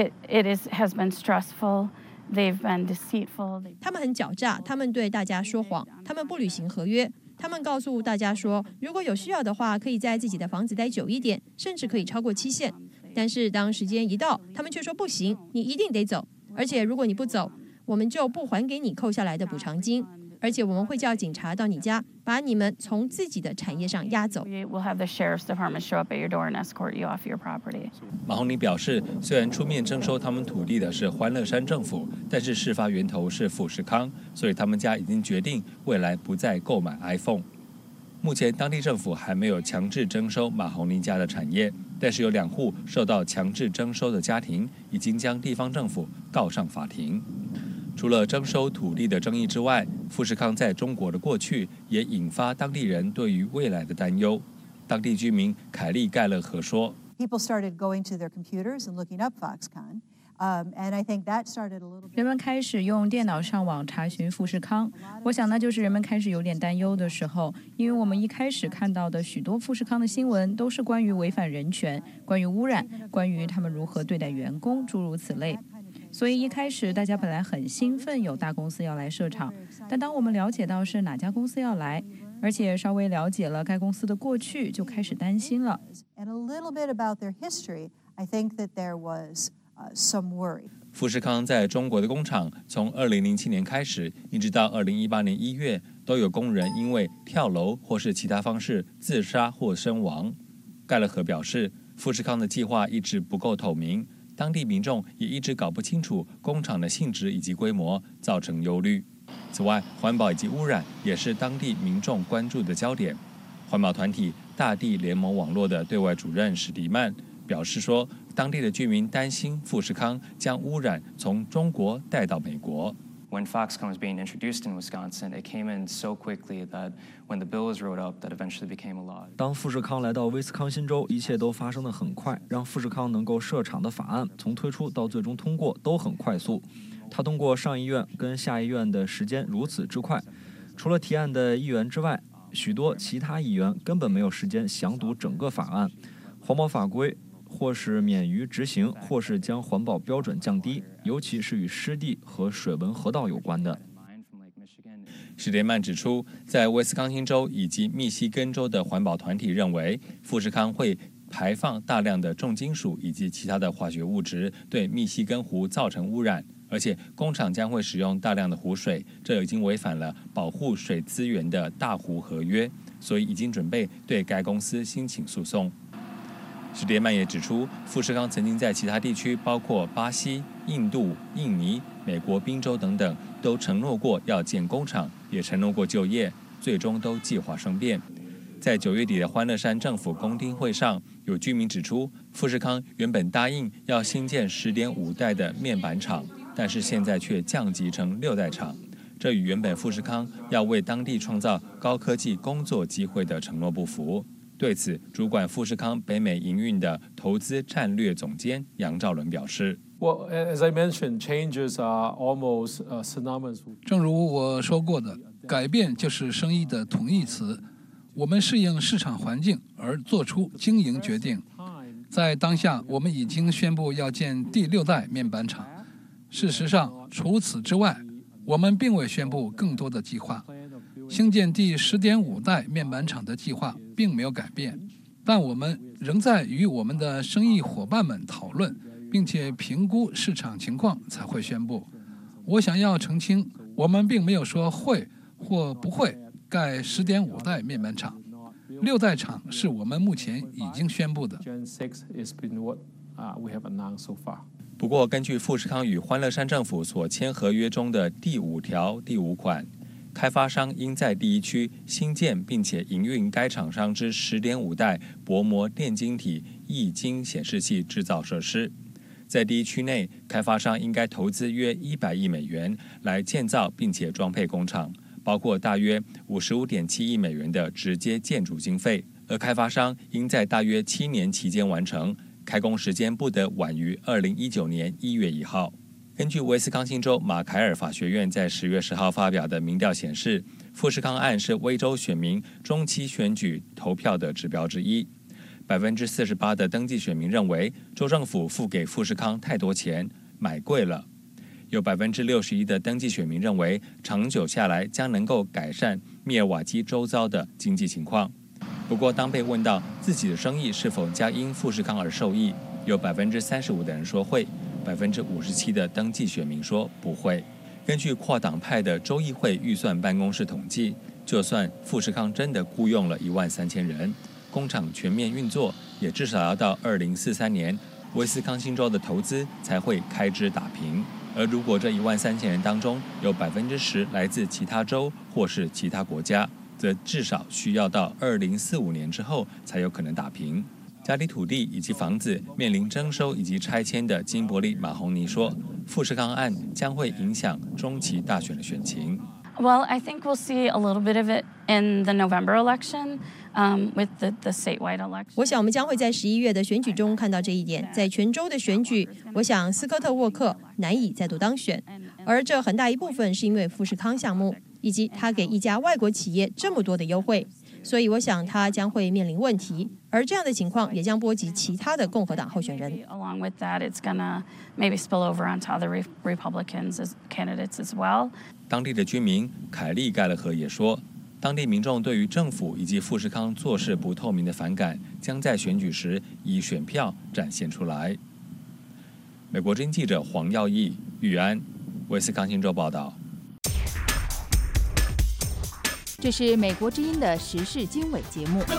has been stressful. They've been deceitful. 他们很狡诈，他们对大家说谎，他们不履行合约。他们告诉大家说，如果有需要的话，可以在自己的房子待久一点，甚至可以超过期限。但是当时间一到，他们却说不行，你一定得走，而且如果你不走，我们就不还给你扣下来的补偿金，而且我们会叫警察到你家，把你们从自己的产业上押走。 马洪尼表示，虽然出面征收他们土地的是欢乐山政府，但是事发源头是富士康，所以他们家已经决定未来不再购买 iPhone。目前当地政府还没有强制征收马洪尼家的产业，但是有2户受到强制征收的家庭已经将地方政府告上法庭。除了征收土地的争议之外，富士康在中国的过去也引发当地人对于未来的担忧。当地居民凯利·盖勒和说 People started going to their computers and looking up Foxconn. 人们开始用电脑上网查询富士康，我想那就是人们开始有点担忧的时候，因为我们一开始看到的许多富士康的新闻都是关于违反人权、关于污染、关于他们如何对待员工，诸如此类。所以一开始大家本来很兴奋有大公司要来设厂，但当我们了解到是哪家公司要来，而且稍微了解了该公司的过去，就开始担心了。 富士康在中国的工厂从2007年开始，一直到2018年1月，都有工人因为跳楼或是其他方式自杀或身亡。盖勒和表示，富士康的计划一直不够透明，当地民众也一直搞不清楚工厂的性质以及规模，造成忧虑。此外，环保以及污染也是当地民众关注的焦点。环保团体大地联盟网络的对外主任史迪曼表示说，当地的居民担心富士康将污染从中国带到美国。 When Foxconn was being introduced in Wisconsin, it came in so quickly that when the bill was wrote up, that eventually became a law. 当富士康来到威斯康辛州，一切都发生得很快，让富士康能够设厂的法案从推出到最终通过都很快速。它通过上议院跟下议院的时间如此之快，除了提案的议员之外，许多其他议员根本没有时间详读整个法案。环保法规或是免于执行，或是将环保标准降低，尤其是与湿地和水文河道有关的。 史迪曼指出，在威斯康星州以及密西根州的环保团体认为，富士康会排放大量的重金属以及其他的化学物质，对密西根湖造成污染，而且工厂将会使用大量的湖水，这已经违反了保护水资源的大湖合约，所以已经准备对该公司申请诉讼。史迪曼也指出，富士康曾经在其他地区，包括巴西、印度、印尼、美国宾州等等，都承诺过要建工厂，也承诺过就业，最终都计划生变。在9月底的欢乐山政府公听会上，有居民指出，富士康原本答应要新建10.5代的面板厂，但是现在却降级成6代厂，这与原本富士康要为当地创造高科技工作机会的承诺不符。对此，主管富士康北美营运的投资战略总监杨兆伦表示 ：“Well, as I mentioned, changes are almost synonymous. 正如我说过的，改变就是生意的同义词。我们适应市场环境而做出经营决定。在当下，我们已经宣布要建第6代面板厂。事实上，除此之外，我们并未宣布更多的计划。兴建第10.5代面板厂的计划并没有改变，但我们仍在与我们的生意伙伴们讨论，并且评估市场情况才会宣布。我想要澄清，我们并没有说会或不会盖10.5代面板厂，6代厂是我们目前已经宣布的。 不过，根据富士康与欢乐山政府所签合约中的第5条第5款，开发商应在第1区新建并且营运该厂商之10.5代薄膜电晶体液晶显示器制造设施。在第1区内，开发商应该投资约100亿美元来建造并且装配工厂，包括大约55.7亿美元的直接建筑经费，而开发商应在大约7年期间完成，开工时间不得晚于2019年1月1号。根据威斯康星州马凯尔法学院在10月10号发表的民调显示，富士康案是威州选民中期选举投票的指标之一。48%的登记选民认为州政府付给富士康太多钱，买贵了。有61%的登记选民认为长久下来将能够改善密尔瓦基周遭的经济情况。不过，当被问到自己的生意是否将因富士康而受益，有35%的人说会，57%的登记选民说不会。根据跨党派的州议会预算办公室统计，就算富士康真的雇用了13000人，工厂全面运作，也至少要到2043年，威斯康星州的投资才会开支打平。而如果这13000人当中有10%来自其他州或是其他国家，则至少需要到2045年之后才有可能打平。家里土地以及房子面临征收以及拆迁的金伯利马洪尼说，富士康案将会影响中期大选的选情。 Well, I think we'll see a little bit of it in the November election. with the statewide election. 我想我们将会在11月的选举中看到这一点。在全州的选举，我想斯科特·沃克难以再度当选，而这很大一部分是因为富士康项目以及他给一家外国企业这么多的优惠，所以我想他将会面临问题。而这样的情况也将波及其他的共和党候选人。 Along with that, it's gonna maybe spill over onto other Republicans as candidates as well. 当地的居民凯利盖勒河也说，当地民众对于政府以及富士康做事不透明的反感，将在选举时以选票展现出来。美国之音记者黄耀义、玉安，威斯康星州报道。 这是美国之音的时事经纬节目。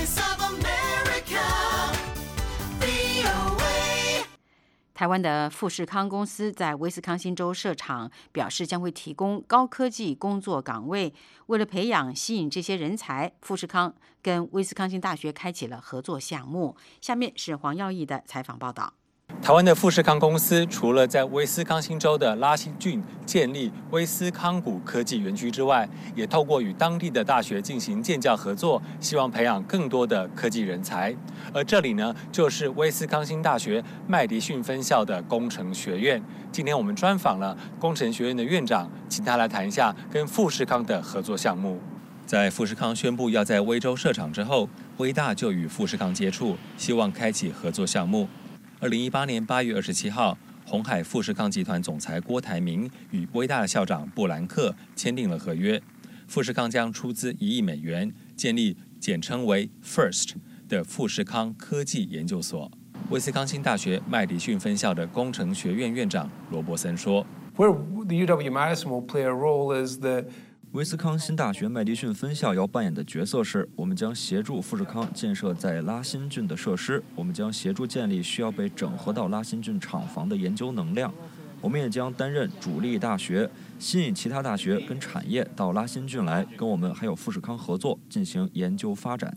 台湾的富士康公司在威斯康星州设厂，表示将会提供高科技工作岗位。为了培养、吸引这些人才，富士康跟威斯康星大学开启了合作项目。下面是黄耀义的采访报道。 台湾的富士康公司除了在威斯康星州的拉辛郡建立威斯康谷科技园区之外，也透过与当地的大学进行建教合作，希望培养更多的科技人才。而这里呢，就是威斯康星大学麦迪逊分校的工程学院。今天我们专访了工程学院的院长，请他来谈一下跟富士康的合作项目。在富士康宣布要在威州设厂之后，威大就与富士康接触，希望开启合作项目。2018年8月27号，鸿海富士康集团总裁郭台铭与威大的校长布兰克签订了合约。富士康将出资1亿美元，建立简称为 FIRST 的富士康科技研究所。威斯康星大学麦迪逊分校的工程学院院长罗伯森说 ：“Where the UW-Madison will play a role is the 威斯康星大学麦迪逊分校要扮演的角色是，我们将协助富士康建设在拉辛郡的设施，我们将协助建立需要被整合到拉辛郡厂房的研究能量，我们也将担任主力大学，吸引其他大学跟产业到拉辛郡来，跟我们还有富士康合作进行研究发展。”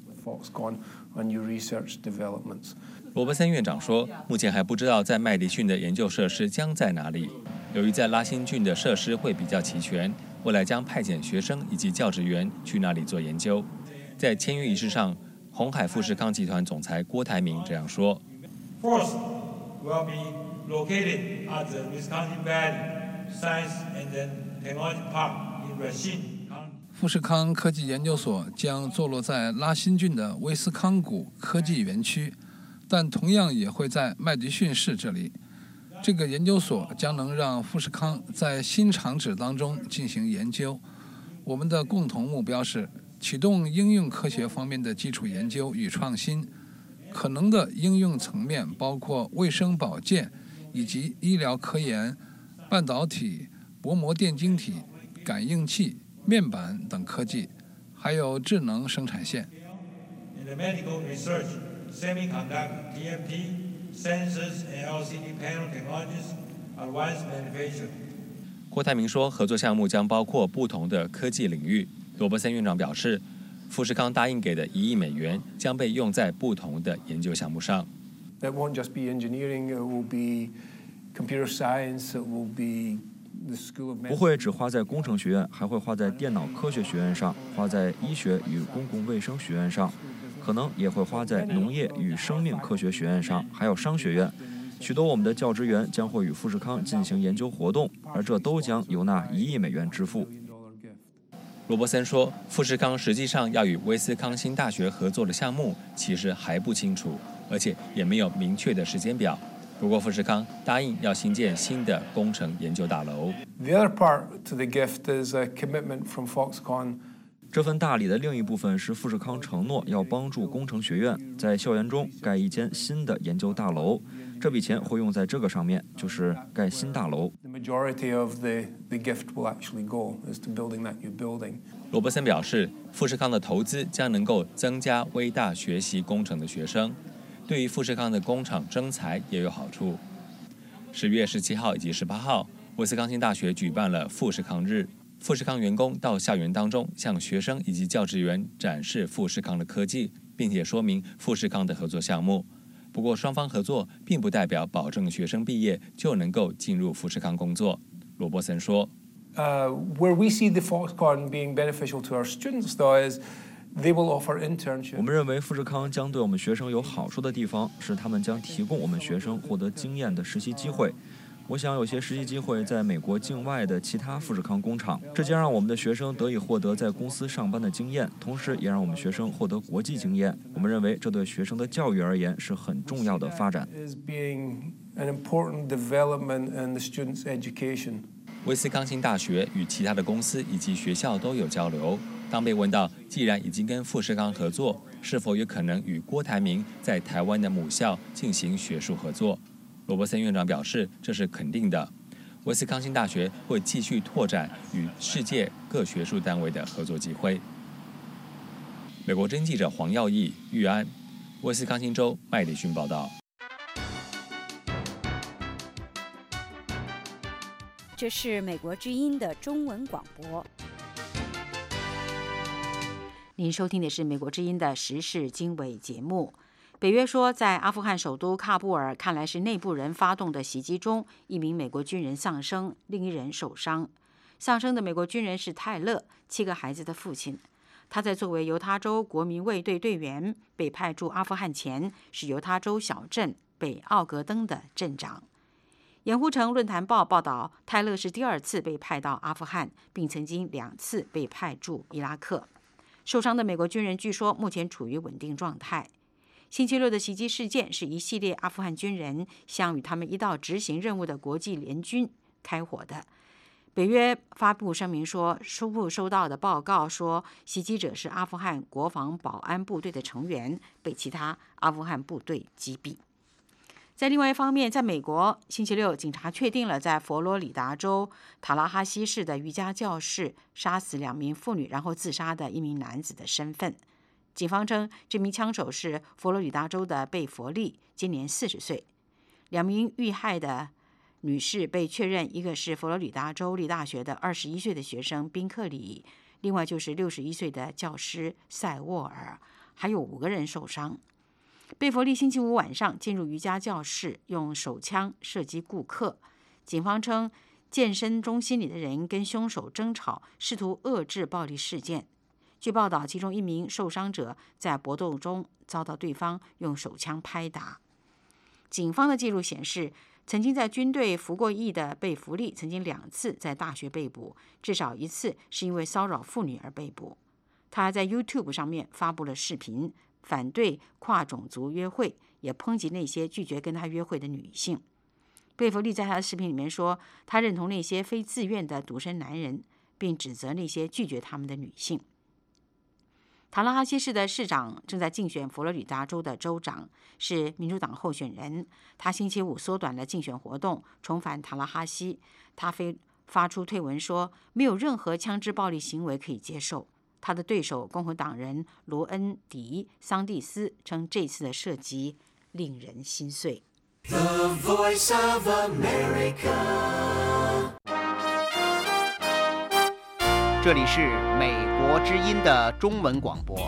罗伯森院长说，目前还不知道在麦迪逊的研究设施将在哪里，由于在拉辛郡的设施会比较齐全，未来将派遣学生以及教职员去那里做研究。在签约仪式上，鸿海富士康集团总裁郭台铭这样说 ：“First, will be located at the Wisconsin Valley Science and Technology Park in Racine。” 富士康科技研究所将坐落在拉辛郡的威斯康谷科技园区，但同样也会在麦迪逊市这里。这个研究所将能让富士康在新厂址当中进行研究。我们的共同目标是启动应用科学方面的基础研究与创新。可能的应用层面包括卫生保健以及医疗科研、半导体、薄膜电晶体、感应器、面板等科技，还有智能生产线。 Semiconductor, TFT, sensors, and LCD panel technologies, advanced manufacturing. 郭台铭说，合作项目将包括不同的科技领域。罗伯森院长表示，富士康答应给的1亿美元将被用在不同的研究项目上。 That won't just be engineering; it will be computer science. It will be the School of Medicine. 不会只花在工程学院，还会花在电脑科学学院上，花在医学与公共卫生学院上。可能也会花在农业与生命科学学院上，还有商学院。许多我们的教职员将会与富士康进行研究活动，而这都将由那1亿美元支付。 罗伯森说，富士康实际上要与威斯康星大学合作的项目其实还不清楚，而且也没有明确的时间表。不过富士康答应要新建新的工程研究大楼。 The other part to the gift is a commitment from Foxconn. 这份大礼的另一部分是富士康承诺要帮助工程学院在校园中盖一间新的研究大楼，这笔钱会用在这个上面，就是盖新大楼。 罗伯森表示，富士康的投资将能够增加威大学习工程的学生，对于富士康的工厂征才也有好处。10月17号以及18号，威斯康星大学举办了富士康日。富士康员工到校园当中向学生以及教职员展示富士康的科技，并且说明富士康的合作项目。不过双方合作并不代表保证学生毕业就能够进入富士康工作。罗伯森说 Where we see the Foxconn being beneficial to our students, though, is They will offer internships. 我们认为富士康将对我们学生有好处的地方是，他们将提供我们学生获得经验的实习机会。我想有些实习机会在美国境外的其他富士康工厂，这将让我们的学生得以获得在公司上班的经验，同时也让我们学生获得国际经验。我们认为这对学生的教育而言是很重要的发展。 威斯康星大学与其他的公司以及学校都有交流。当被问到既然已经跟富士康合作，是否有可能与郭台铭在台湾的母校进行学术合作，罗伯森院长表示这是肯定的。威斯康星大学会继续拓展与世界各学术单位的合作机会。美国之音记者黄耀义、玉安，威斯康星州麦迪逊报道。 这是美国之音的中文广播。 您收听的是美国之音的时事经纬节目。北约说，在阿富汗首都喀布尔看来是内部人发动的袭击中，一名美国军人丧生，另一人受伤。丧生的美国军人是泰勒，7个孩子的父亲。他在作为犹他州国民卫队队员被派驻阿富汗前，是犹他州小镇北奥格登的镇长。盐湖城论坛报报道，泰勒是第2次被派到阿富汗，并曾经2次被派驻伊拉克。受伤的美国军人据说目前处于稳定状态。星期六的袭击事件是一系列阿富汗军人向与他们一道执行任务的国际联军开火的。北约发布声明说，初步收到的报告说，袭击者是阿富汗国防保安部队的成员，被其他阿富汗部队击毙。在另外一方面，在美国，星期六，警察确定了在佛罗里达州塔拉哈西市的瑜伽教室杀死2名妇女然后自杀的一名男子的身份。警方称，这名枪手是佛罗里达州的贝佛利，今年40岁。2名遇害的女士被确认，一个是佛罗里达州立大学的21岁的学生宾克里，另外就是61岁的教师塞沃尔，还有5个人受伤。贝佛利星期五晚上进入瑜伽教室，用手枪射击顾客。警方称，健身中心里的人跟凶手争吵，试图遏制暴力事件。据报道，其中一名受伤者在搏斗中遭到对方用手枪拍打。警方的记录显示，曾经在军队服过役的贝弗利曾经2次在大学被捕，至少1次是因为骚扰妇女而被捕。他还在 YouTube 上面发布了视频，反对跨种族约会，也抨击那些拒绝跟他约会的女性。贝弗利在他的视频里面说，他认同那些非自愿的独身男人，并指责那些拒绝他们的女性。塔拉哈西市的市长正在竞选佛罗里达州的州长，是民主党候选人。他星期五缩短了竞选活动，重返塔拉哈西。他发出推文说，没有任何枪支暴力行为可以接受。他的对手共和党人罗恩·迪桑蒂斯称，这次的射击令人心碎。The Voice of America。 这里是美国之音的中文广播。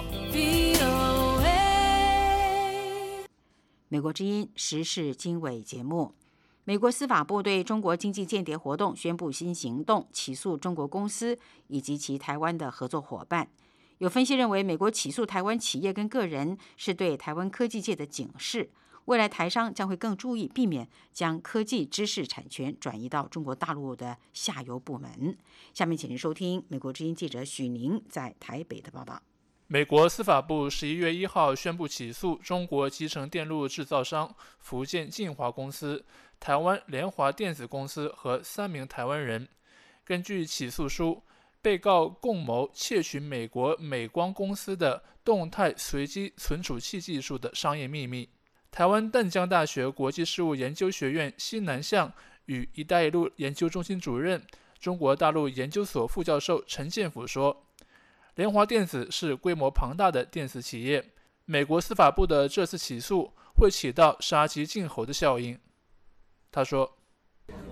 美国之音时事经纬节目。美国司法部对中国经济间谍活动宣布新行动，起诉中国公司以及其台湾的合作伙伴。有分析认为，美国起诉台湾企业跟个人是对台湾科技界的警示，未来台商将会更注意避免将科技知识产权转移到中国大陆的下游部门。下面请您收听美国之音记者许宁在台北的报道。 美国司法部11月1号宣布起诉中国集成电路制造商福建晋华公司、台湾联华电子公司和3名台湾人。根据起诉书，被告共谋窃取美国美光公司的动态随机存储器技术的商业秘密。台湾淡江大学国际事务研究学院西南向与“一带一路”研究中心主任、中国大陆研究所副教授陈建甫说，联华电子是规模庞大的电子企业，美国司法部的这次起诉会起到杀鸡儆猴的效应。他说，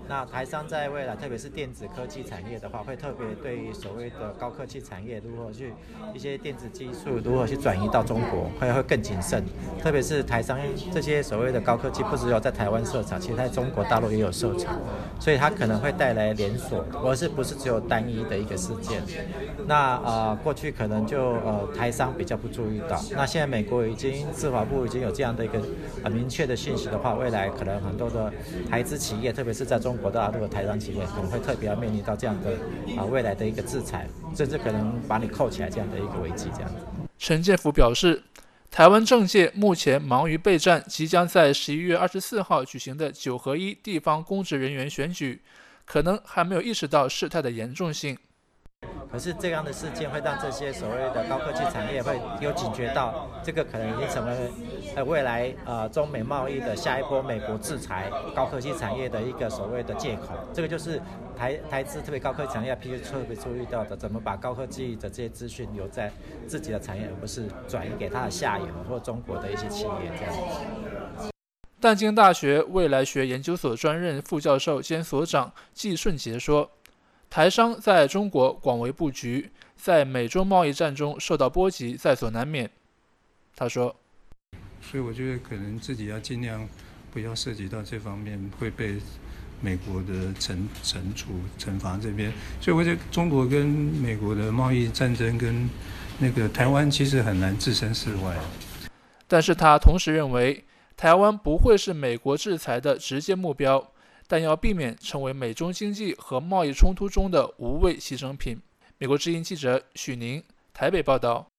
那台商在未来，特别是电子科技产业的话，会特别对于所谓的高科技产业如何去一些电子技术如何去转移到中国，会更谨慎。特别是台商这些所谓的高科技，不只有在台湾设厂，其实在中国大陆也有设厂，所以它可能会带来连锁，而不是只有单一的一个事件。那过去可能就台商比较不注意到，那现在美国司法部已经有这样的一个明确的讯息的话，未来可能很多的台资企业，特别是在中国大陆的台商企业，可能会特别要面临到这样的未来的一个制裁，甚至可能把你扣起来这样的一个危机。这样子， 陈建福表示，台湾政界目前忙于备战即将在11月24号举行的9合1地方公职人员选举，可能还没有意识到事态的严重性。 可是这样的事件会让这些所谓的高科技产业会有警觉到，这个可能已经成为未来中美贸易的下一波美国制裁高科技产业的一个所谓的借口。这个就是台资特别高科技产业必须特别注意到的，怎么把高科技的这些资讯留在自己的产业，而不是转移给它的下游或中国的一些企业这样子。 淡江大学未来学研究所专任副教授兼所长季顺杰说，台商在中国广为布局，在美中贸易战中受到波及在所难免。他说， 所以我觉得可能自己要尽量不要涉及到这方面，会被美国的惩罚这边。所以我觉得中国跟美国的贸易战争跟那个台湾其实很难置身事外。 但是他同时认为，台湾不会是美国制裁的直接目标，但要避免成为美中经济和贸易冲突中的无谓牺牲品。美国之音记者许宁台北报道。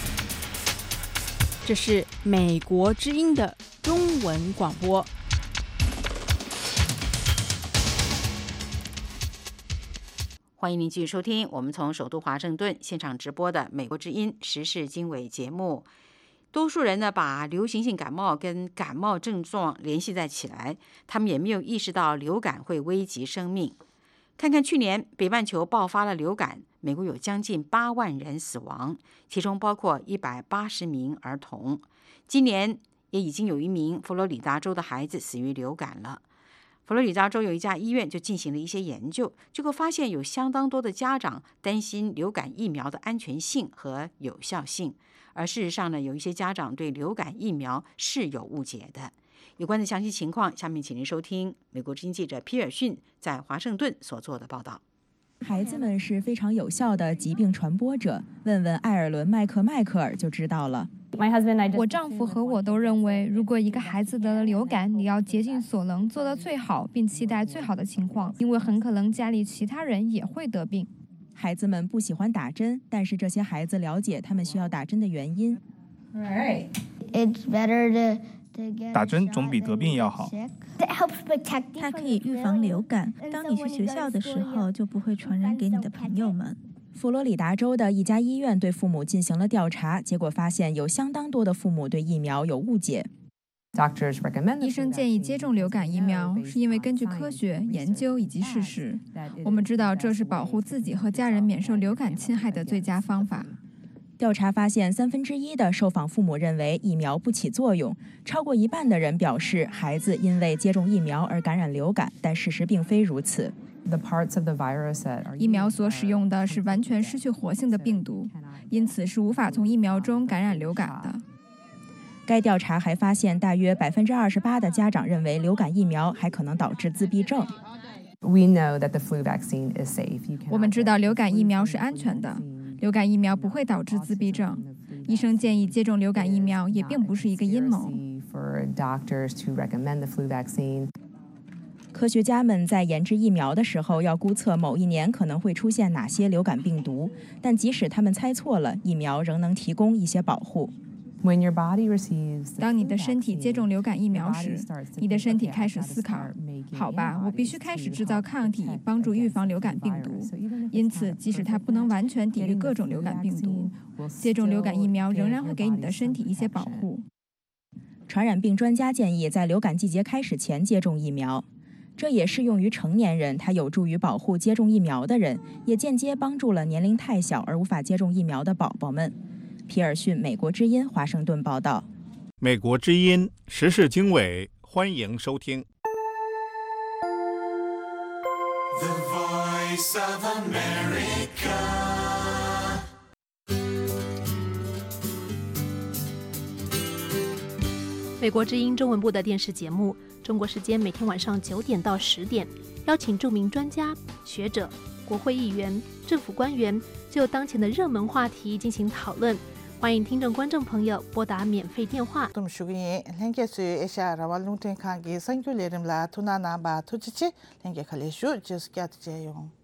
这是美国之音的中文广播。 欢迎您继续收听我们从首都华盛顿现场直播的美国之音时事经纬节目。多数人呢把流行性感冒跟感冒症状联系在起来，他们也没有意识到流感会危及生命。看看去年北半球爆发了流感，美国有将近8万人死亡，其中包括180名儿童。今年也已经有一名佛罗里达州的孩子死于流感了。佛罗里达州有一家医院就进行了一些研究，结果发现有相当多的家长担心流感疫苗的安全性和有效性，而事实上呢，有一些家长对流感疫苗是有误解的。有关的详细情况，下面请您收听美国之音记者皮尔逊在华盛顿所做的报道。 孩子们是非常有效的疾病传播者，问问艾尔伦·麦克尔就知道了。 我丈夫和我都认为，如果一个孩子得了流感，你要竭尽所能做到最好，并期待最好的情况，因为很可能家里其他人也会得病。 孩子们不喜欢打针，但是这些孩子了解他们需要打针的原因。 打针总比得病要好。 它可以预防流感，当你去学校的时候，就不会传染给你的朋友们。 佛罗里达州的一家医院对父母进行了调查，结果发现有相当多的父母对疫苗有误解。 医生建议接种流感疫苗，是因为根据科学研究以及事实，我们知道这是保护自己和家人免受流感侵害的最佳方法。 调查发现1/3的受访父母认为疫苗不起作用，超过1半的人表示孩子因为接种疫苗而感染流感，但事实并非如此。 疫苗所使用的是完全失去活性的病毒，因此是无法从疫苗中感染流感的。 该调查还发现，大约28%的家长认为流感疫苗还可能导致自闭症。 我们知道流感疫苗是安全的，流感疫苗不会导致自闭症。医生建议接种流感疫苗也并不是一个阴谋。 科学家们在研制疫苗的时候要估测某一年可能会出现哪些流感病毒，但即使他们猜错了，疫苗仍能提供一些保护。 当你的身体接种流感疫苗时，你的身体开始思考，好吧，我必须开始制造抗体，帮助预防流感病毒。因此，即使它不能完全抵御各种流感病毒，接种流感疫苗仍然会给你的身体一些保护。 传染病专家建议在流感季节开始前接种疫苗，这也适用于成年人，它有助于保护接种疫苗的人，也间接帮助了年龄太小而无法接种疫苗的宝宝们。皮尔逊，美国之音，华盛顿报道。 美国之音时事经纬，欢迎收听。 Voice of America. 美国之音中文部的电视节目，中国时间每天晚上9点到10点，邀请著名专家、学者、国会议员、政府官员，就当前的热门话题进行讨论。欢迎听众观众朋友拨打免费电话。 랭게스에샤라왈룽텐칸기 선교레름라 투나나바 투치치 랭게 칼레슈 제스키아트제용